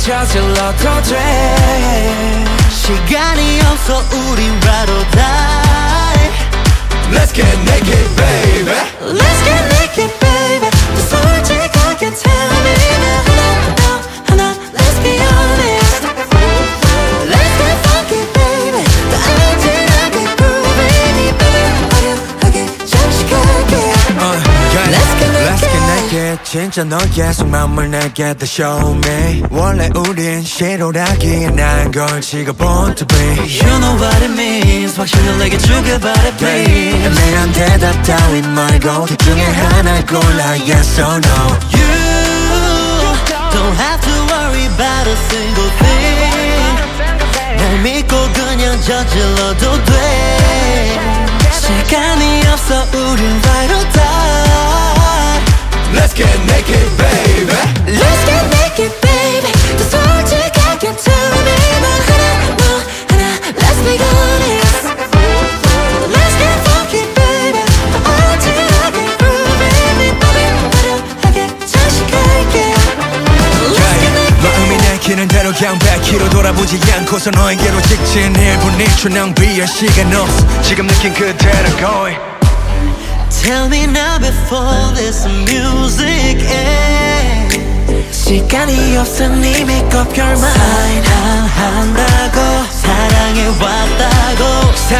저질러도 돼 시간이 없어 우린 ride or die Let's get naked baby Let's get naked baby 또 솔직하게 tell me 나 하나 Let's be honest Let's get funky baby 더 안전하게 groovy baby 화려하게 장식할게 Let's get naked 진짜 너의 속마음을 내게 다 show me 원래 우린 실오라기에 난 걸 지가 born to be You know what it means 확신을 내게 죽여버려 please 애매한 대답 따윈 말고 둘 중에 하나를 골라 yes or no You don't have to worry about a single thing 날 믿고 그냥 저질러도 돼 시간이 없어 우린 ride or die Let's get naked baby Let's get naked baby 더 솔직하게 tell me 너 하나 Let's be honest Let's get funky baby 더 안전하게 groovy 화려하게 장식할게 Let's get naked 마음이 내키는 대로 그냥 100km 돌아보지 않고서 너에게로 직진 1분 1초 낭비할 시간 없어 지금 느낀 그대로 going Tell me now before this music ends 시간이 없으니 make up your mind 사랑한다고 사랑해왔다고